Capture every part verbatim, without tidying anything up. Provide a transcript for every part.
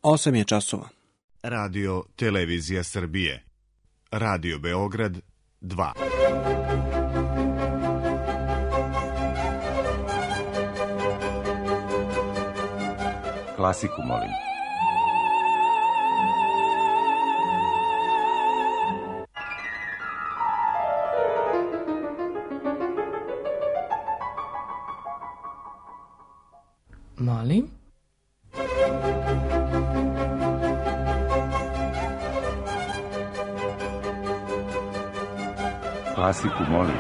Osam je časova. Radio Televizija Srbije. Radio Beograd dva. Klasiku molim. Molim? Klasiku molim.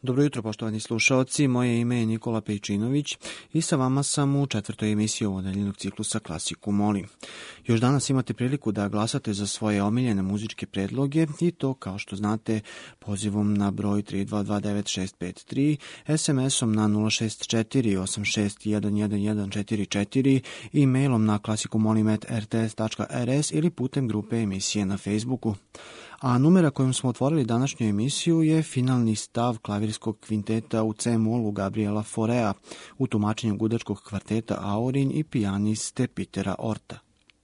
Dobro jutro, poštovani slušaoci, moje ime je Nikola Pejčinović i sa vama sam u četvrtoj emisiji ovog nedeljnog ciklusa Klasiku molim. Još danas imate priliku da glasate za svoje omiljene muzičke predloge i to, kao što znate, pozivom na broj tri dva dva devet šest pet tri, es em esom na nula šest četiri osam šest jedan jedan jedan četiri četiri, e-mailom na klasikumolim at r t s tačka r s ili putem grupe emisije na Facebooku. A numera kojom smo otvorili današnju emisiju je finalni stav klavirskog kvinteta u C-molu Gabriela Faurea u tumačenju gudačkog kvarteta Aurin i pijaniste Petera Orta.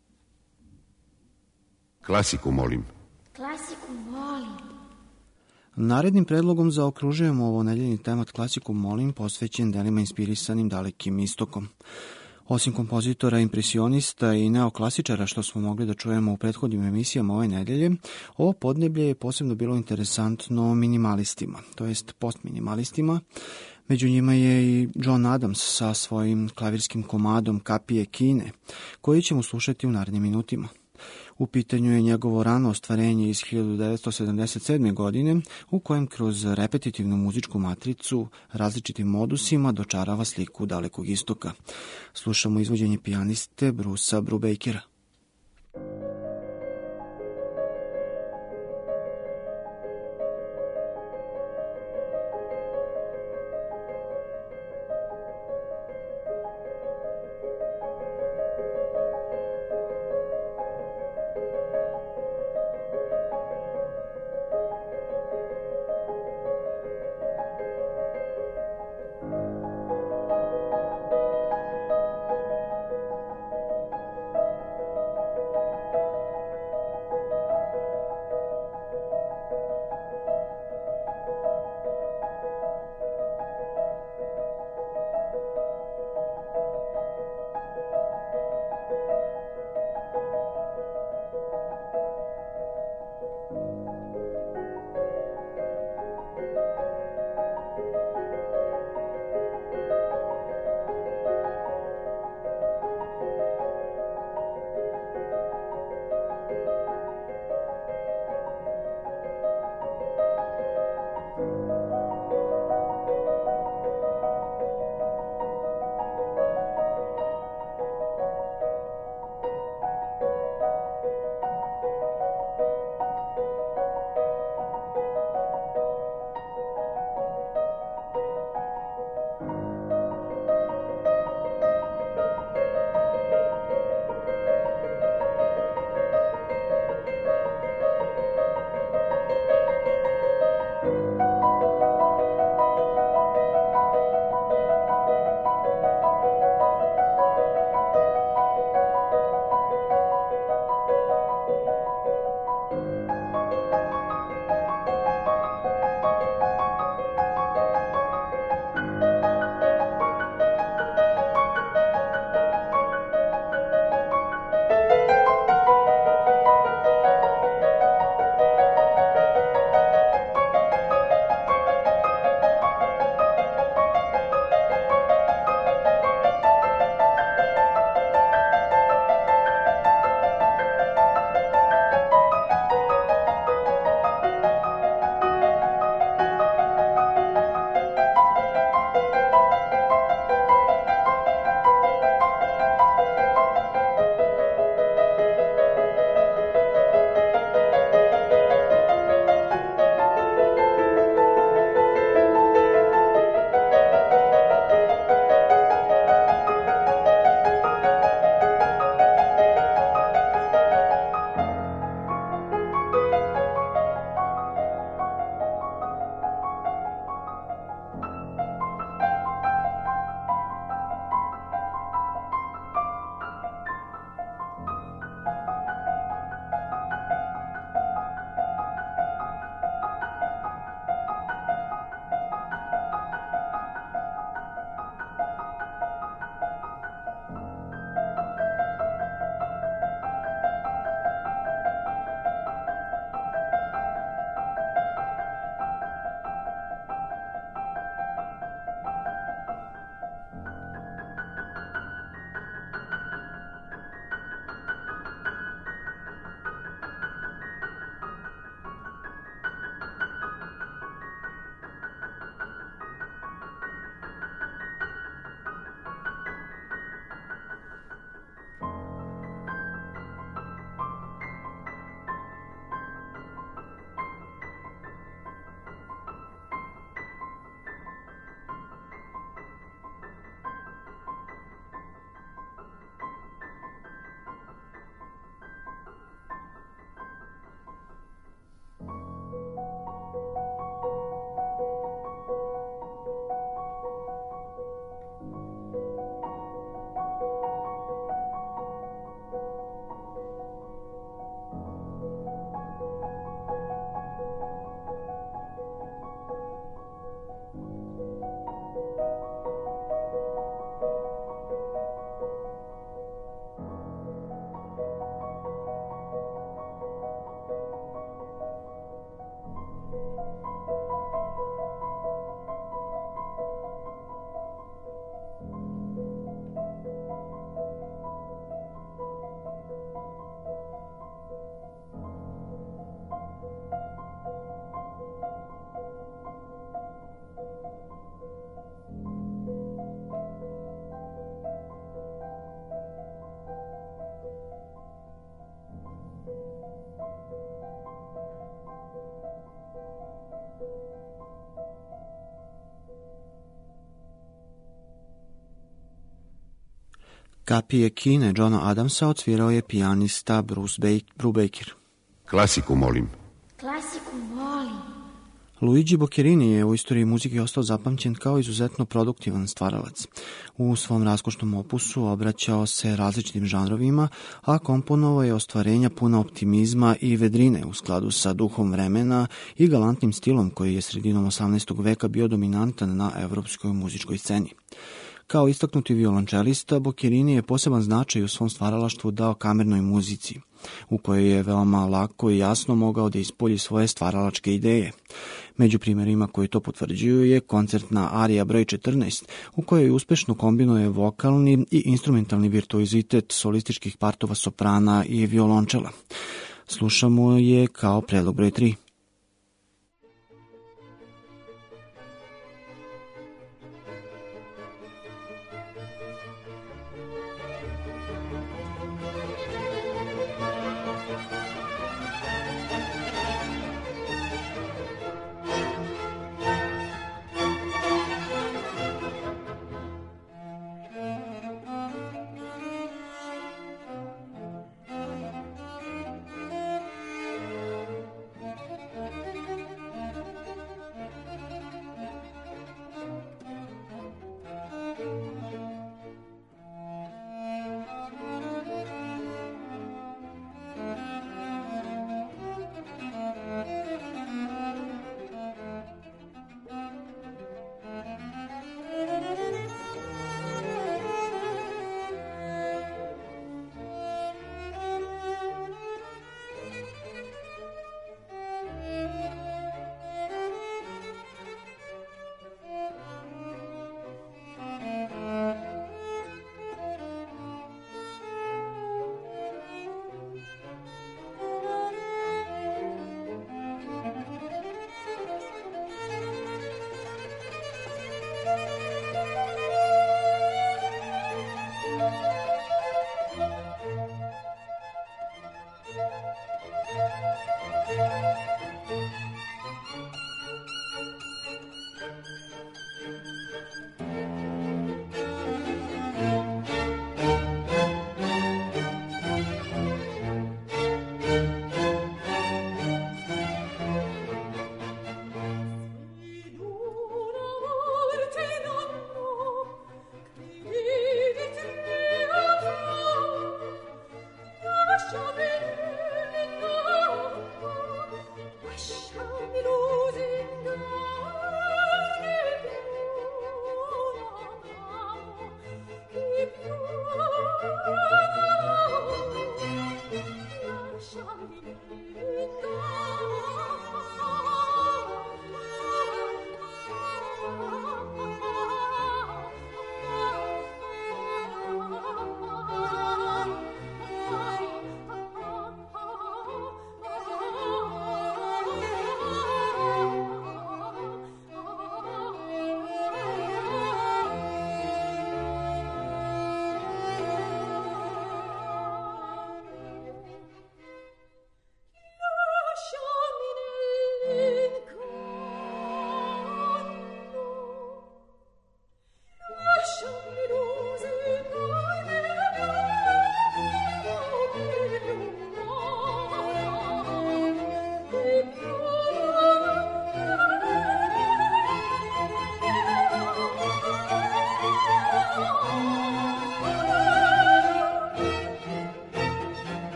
Klasiku molim. Klasiku molim. Narednim predlogom zaokružujemo ovo nedeljni temat Klasiku molim posvećen delima inspirisanim Dalekim istokom. Osim kompozitora, impresionista i neoklasičara što smo mogli da čujemo u prethodnim emisijama ove nedelje, ovo podneblje je posebno bilo interesantno minimalistima, to jest postminimalistima. Među njima je i John Adams sa svojim klavirskim komadom Kapije Kine, koji ćemo slušati u narednim minutima. U pitanju je njegovo rano ostvarenje iz hiljadu devetsto sedamdeset sedme. godine, u kojem kroz repetitivnu muzičku matricu različitim modusima dočarava sliku Dalekog istoka. Slušamo izvođenje pijaniste Brucea Brubakera. Kapije Kine Johna Adamsa odsvirao je pijanista Bruce Brubaker. Klasiku molim. Klasiku molim. Luigi Boccherini je u istoriji muzike ostao zapamćen kao izuzetno produktivan stvaralac. U svom raskošnom opusu obraćao se različitim žanrovima, a komponovao je ostvarenja puna optimizma i vedrine u skladu sa duhom vremena i galantnim stilom koji je sredinom osamnaestog veka bio dominantan na evropskoj muzičkoj sceni. Kao istaknuti violončelista, Boccherini je poseban značaj u svom stvaralaštvu dao kamernoj muzici, u kojoj je veoma lako i jasno mogao da ispolji svoje stvaralačke ideje. Među primjerima koji to potvrđuju je koncertna arija broj četrnaest, u kojoj uspešno kombinuje vokalni i instrumentalni virtuozitet solističkih partova soprana i violončela. Slušamo je kao predlog broj tri.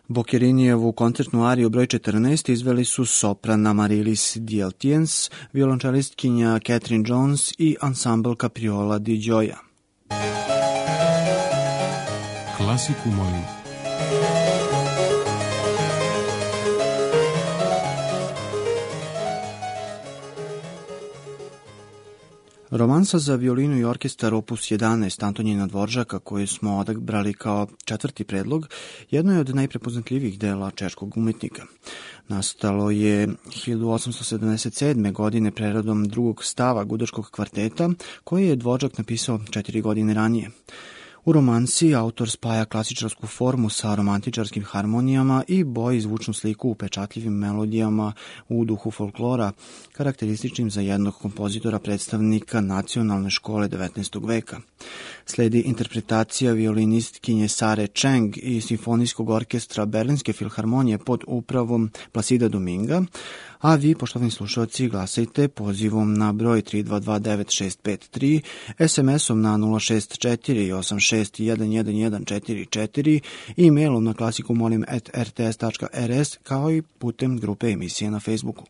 Boccherinijevu koncertnu ariju broj četrnaest izveli su soprana Marilis Dieltiens, violončelistkinja Catherine Jones i ansambl Capriola di Gioia. Klasiku molim. Romansa za violinu i orkestar opus jedanaest Antonijina Dvoržaka, koju smo odabrali kao četvrti predlog, jedno je od najprepoznatljivijih dela češkog umetnika. Nastalo je hiljadu osamsto sedamdeset sedme. godine preradom drugog stava gudačkog kvarteta, koji je Dvoržak napisao četiri godine ranije. U romansi autor spaja klasičarsku formu sa romantičarskim harmonijama i boji zvučnu sliku upečatljivim melodijama u duhu folklora, karakterističnim za jednog kompozitora predstavnika nacionalne škole devetnaestog veka. Sledi interpretacija violinistkinje Sare Cheng i simfonijskog orkestra Berlinske filharmonije pod upravom Placida Dominga, a vi, poštovani slušalci, glasajte pozivom na broj tri dva dva devet šest pet tri, es em esom na nula šest četiri osam šest jedan jedan jedan četiri četiri, e-mailom na klasikumolim at r t s tačka r s, kao i putem grupe emisije na Facebooku.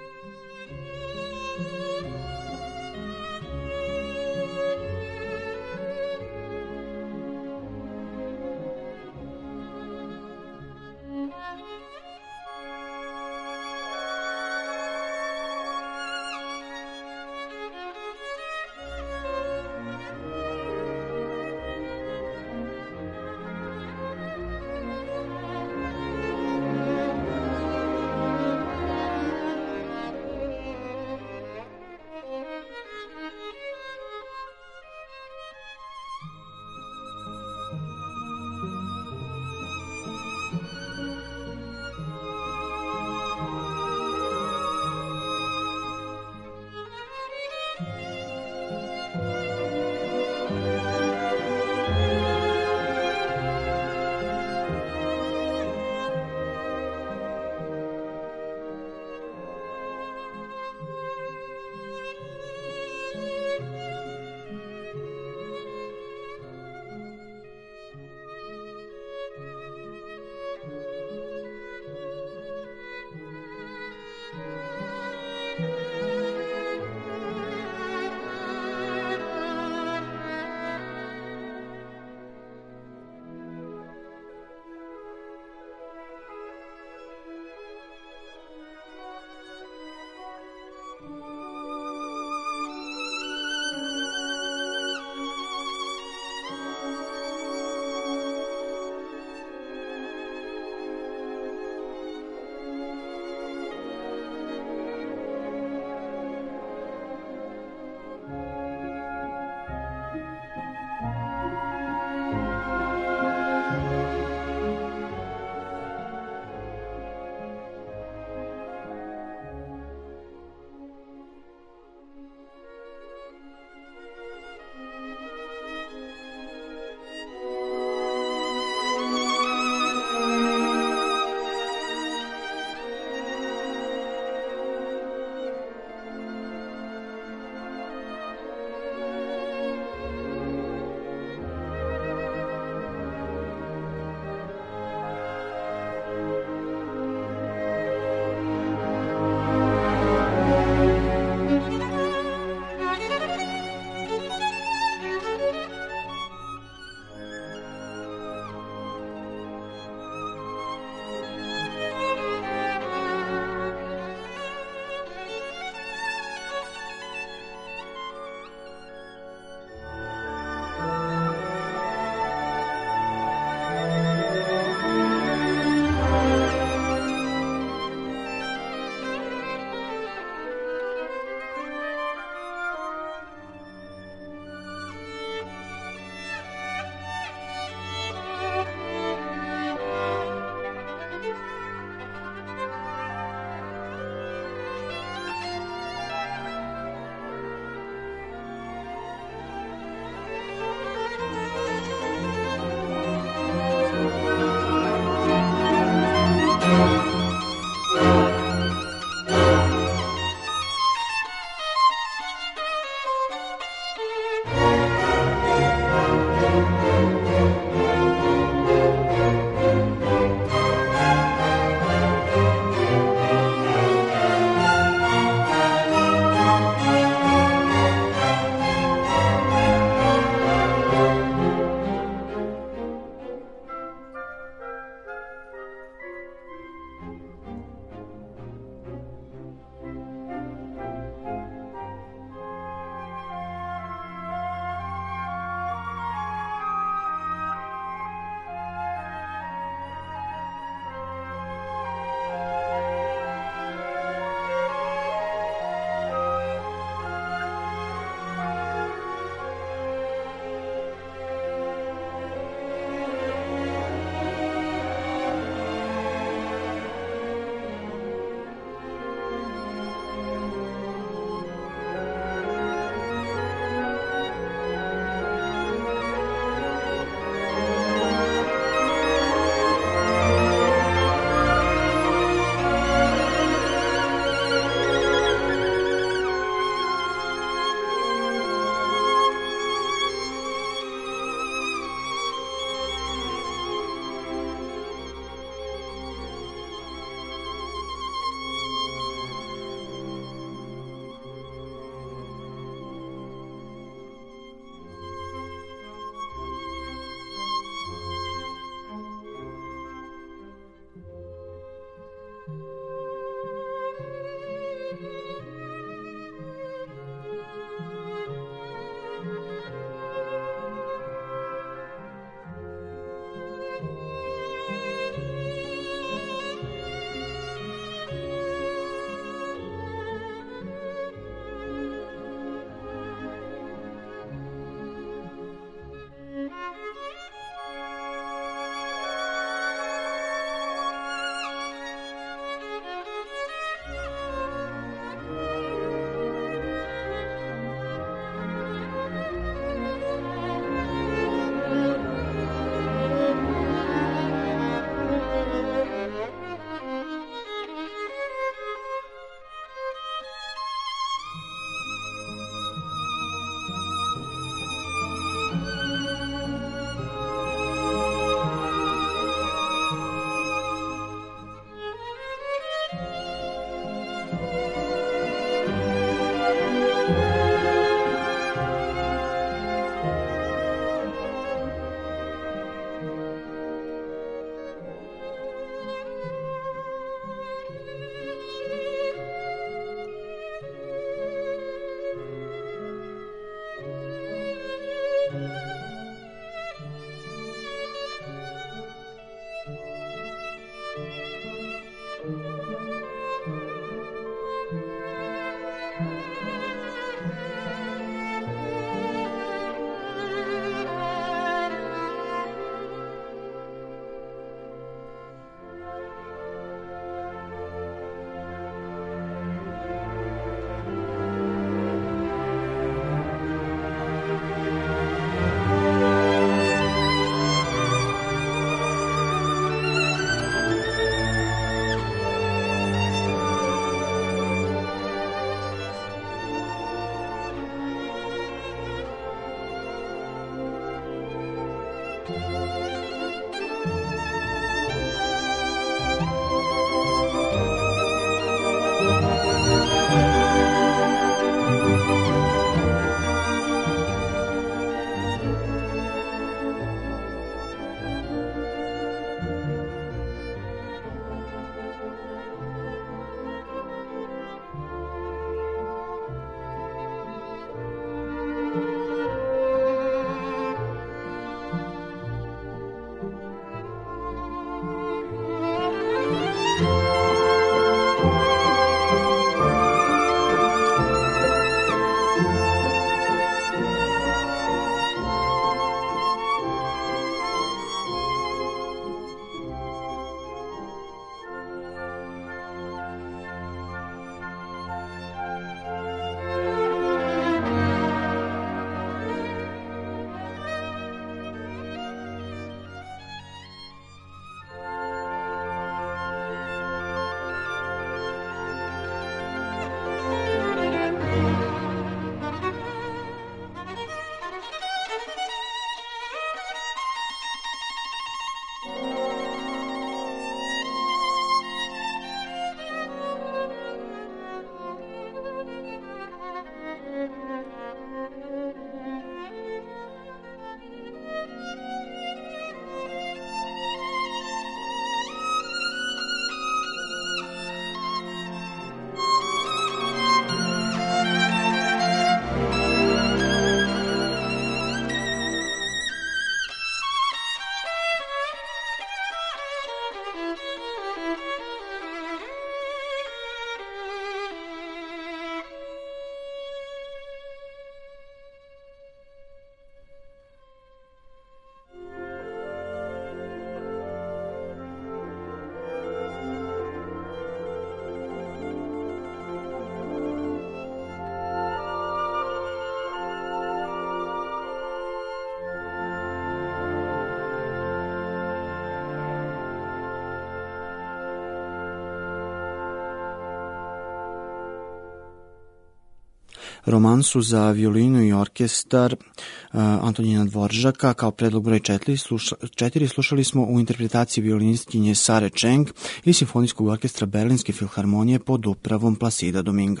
romansu za violinu i orkestar uh, Antonina Dvoržaka kao predlog broj četiri, sluša, četiri slušali smo u interpretaciji violinistkinje Sare Cheng i simfonijskog orkestra Berlinske filharmonije pod upravom Plasida Dominga.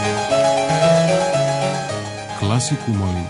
Klasiku molim.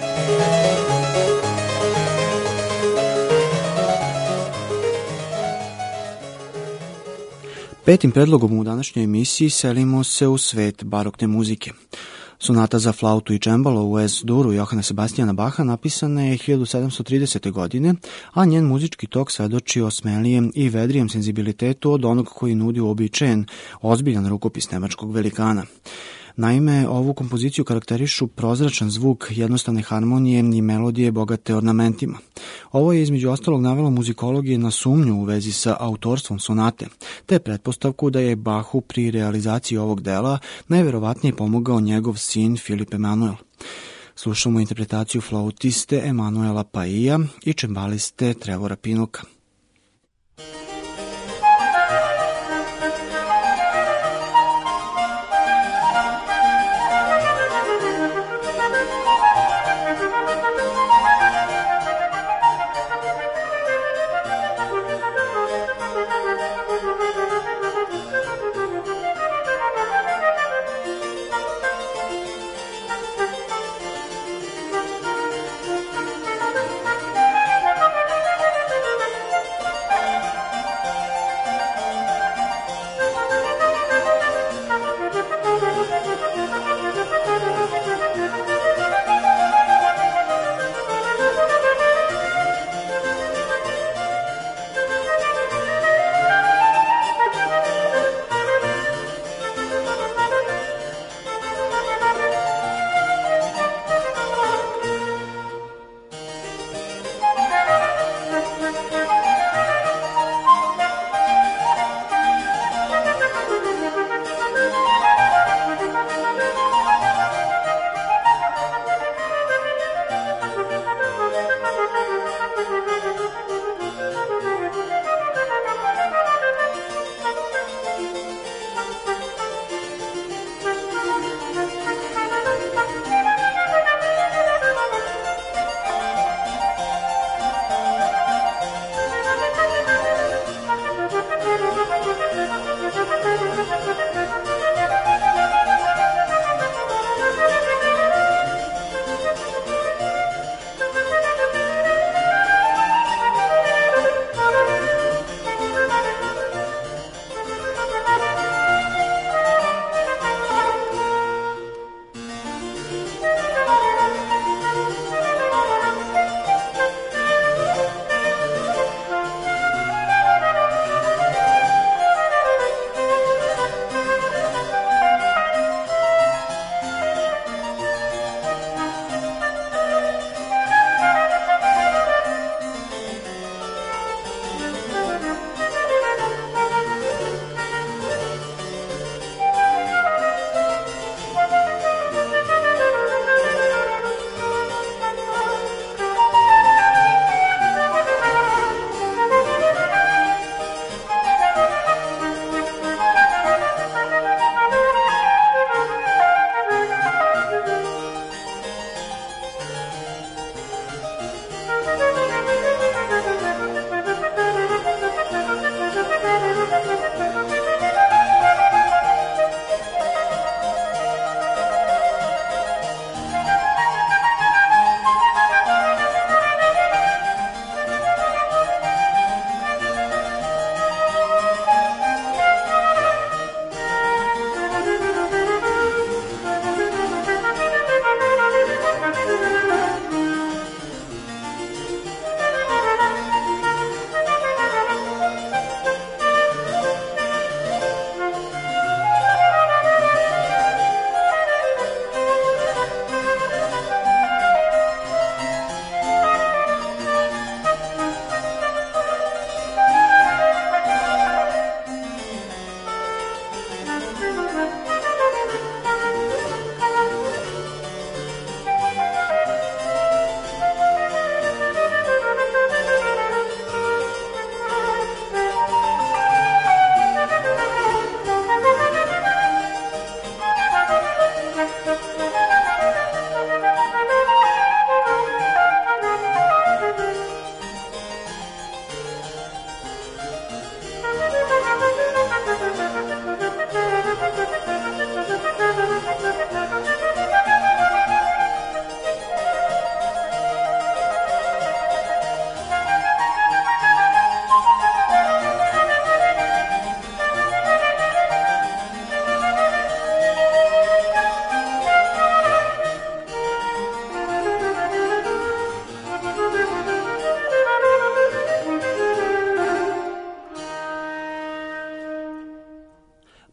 Petim predlogom u današnjoj emisiji selimo se u svet barokne muzike. Sonata za flautu i čembalo u Es-duru Johana Sebastijana Baha napisana je hiljadu sedamsto tridesete. godine, a njen muzički tok svedoči o smelijem i vedrijem senzibilitetu od onog koji nudi uobičajen, ozbiljan rukopis nemačkog velikana. Naime, ovu kompoziciju karakterišu prozračan zvuk, jednostavne harmonije i melodije bogate ornamentima. Ovo je između ostalog navelo muzikologije na sumnju u vezi sa autorstvom sonate, te pretpostavku da je Bahu pri realizaciji ovog dela najverovatnije pomogao njegov sin Filip Emanuel. Slušamo interpretaciju flautiste Emanuela Paija i čembaliste Trevora Pinuka.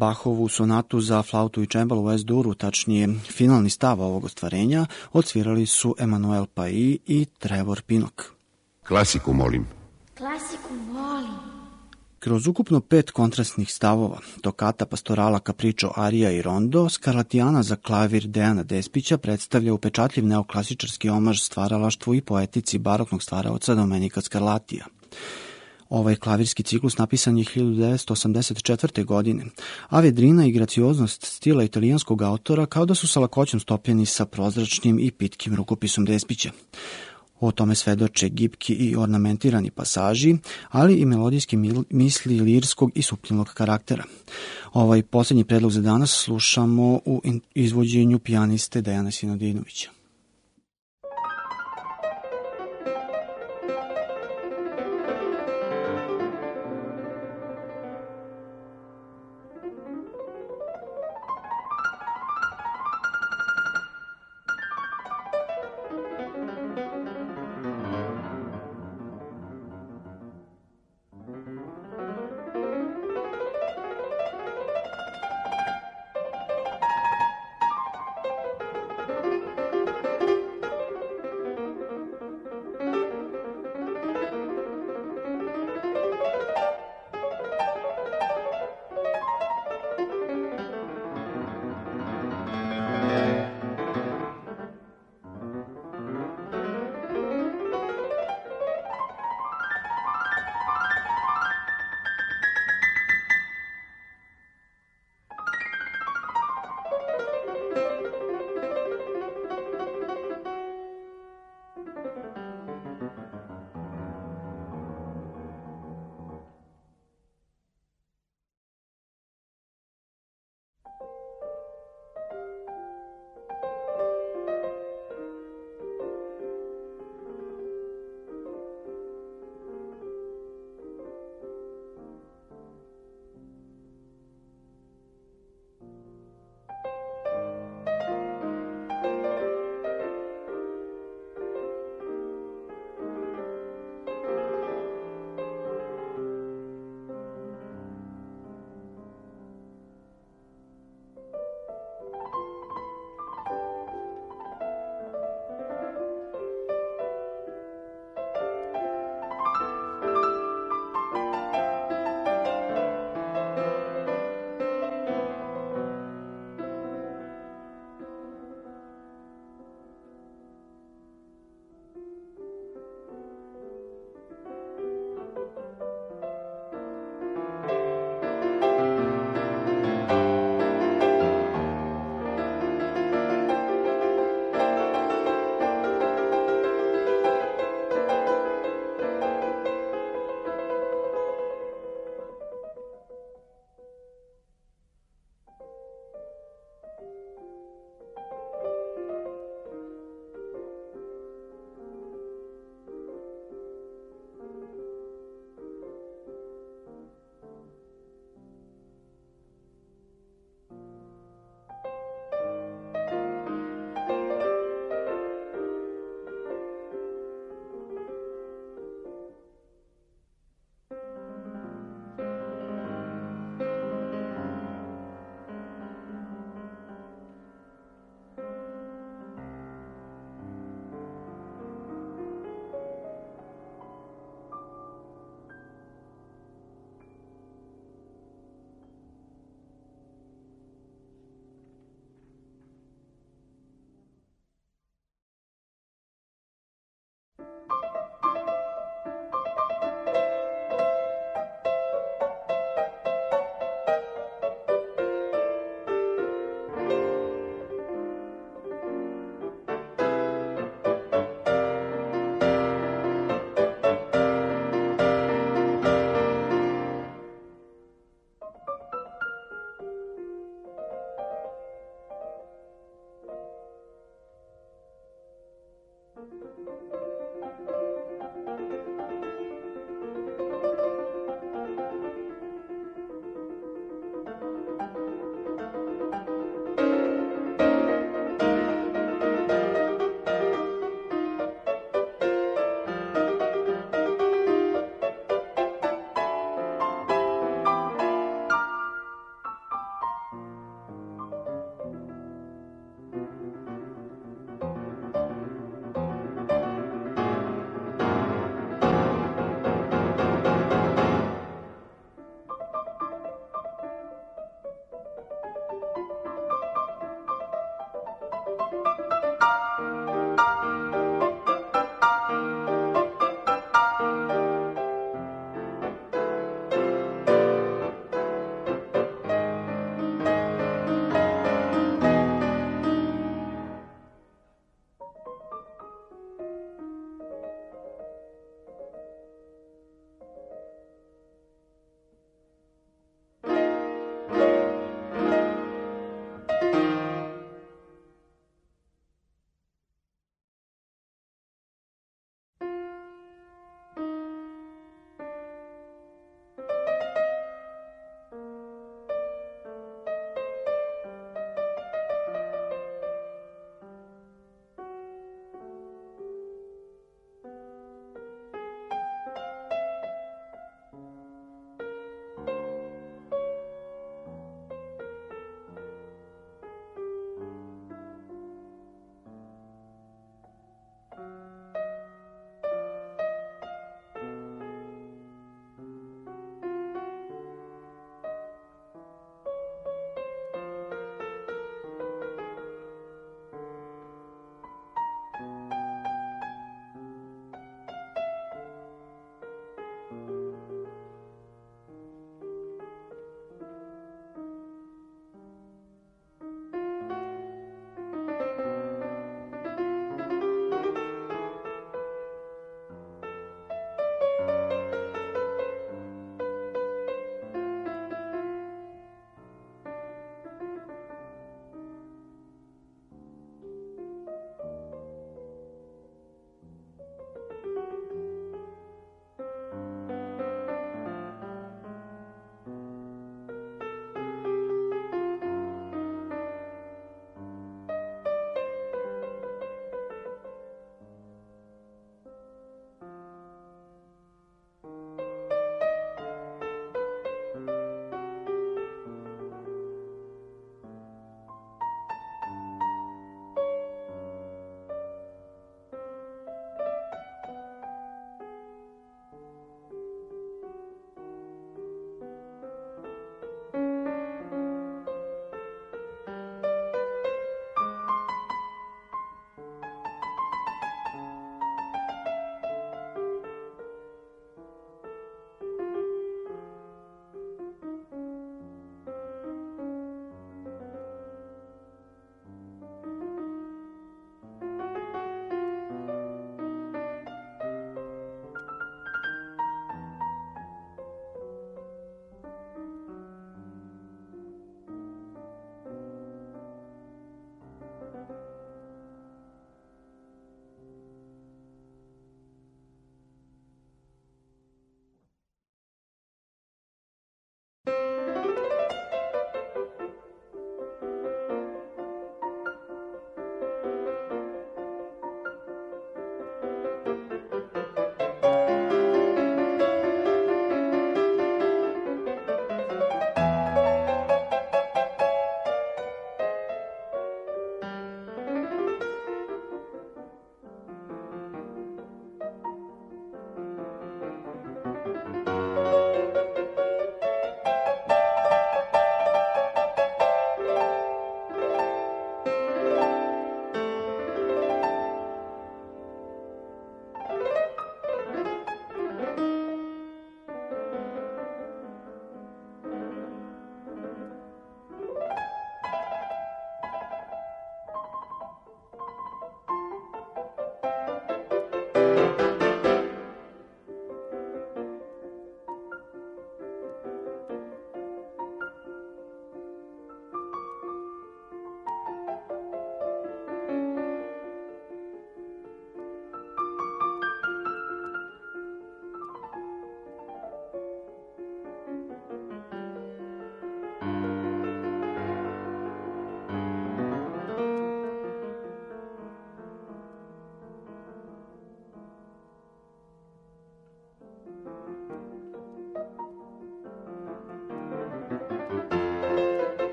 Bachovu sonatu za flautu i čembalo u es-duru, tačnije finalni stav ovog ostvarenja, odsvirali su Emanuel Pai i Trevor Pinnock. Klasiku, molim. Klasiku volim. Kroz ukupno pet kontrastnih stavova, tokata, pastorala, kapričo, arija i rondo, Skarlatijana za klavir Dejana Despića predstavlja upečatljiv neoklasičarski omaž stvaralaštvu i poetici baroknog stvaraoca Domenika Skarlatija. Ovaj klavirski ciklus napisan je hiljadu devetsto osamdeset četvrte. godine, a vedrina i gracioznost stila italijanskog autora kao da su sa lakoćom stopljeni sa prozračnim i pitkim rukopisom Despića. O tome svedoče gibki i ornamentirani pasaži, ali i melodijski misli lirskog i suptilnog karaktera. Ovaj posljednji predlog za danas slušamo u izvođenju pijaniste Dejana Sinodinovića.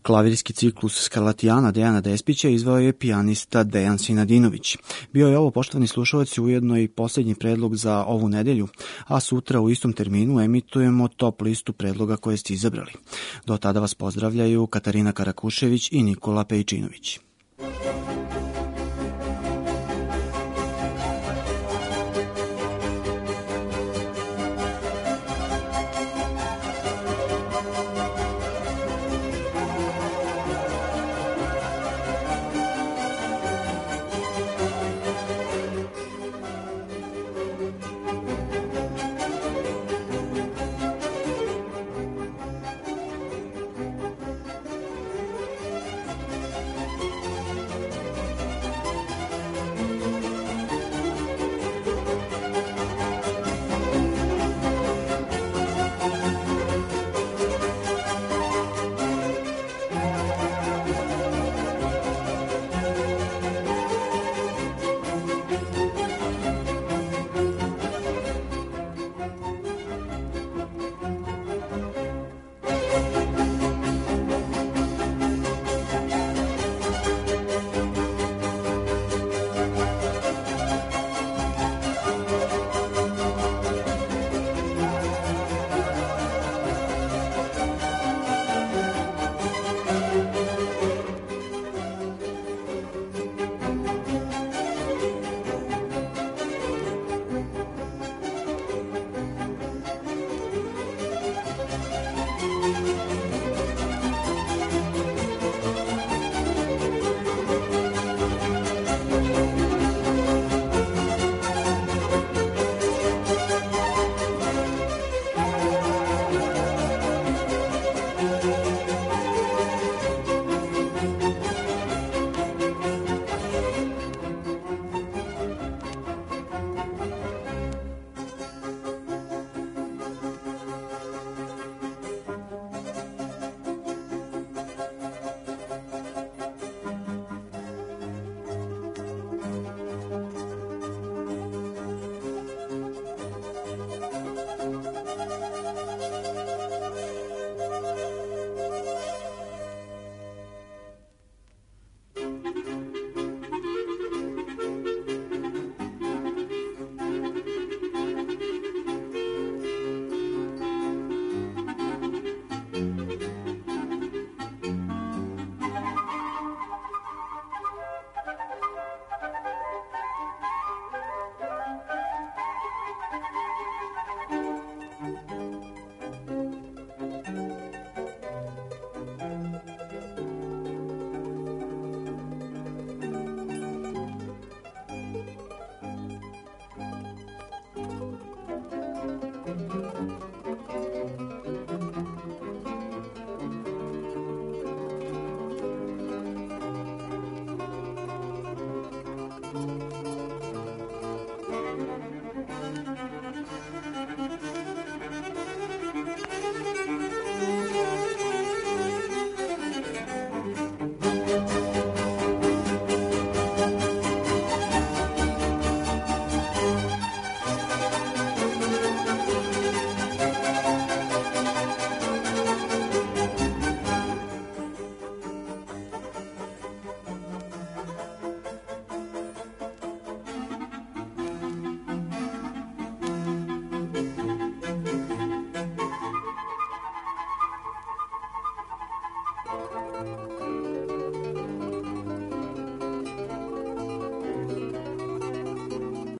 Klavirski ciklus Skarlatijana Dejana Despića izveo je pijanista Dejan Sinadinović. Bio je ovo, poštovani slušalci, ujedno i posljednji predlog za ovu nedelju, a sutra u istom terminu emitujemo top listu predloga koje ste izabrali. Do tada vas pozdravljaju Katarina Karakušević i Nikola Pejčinović.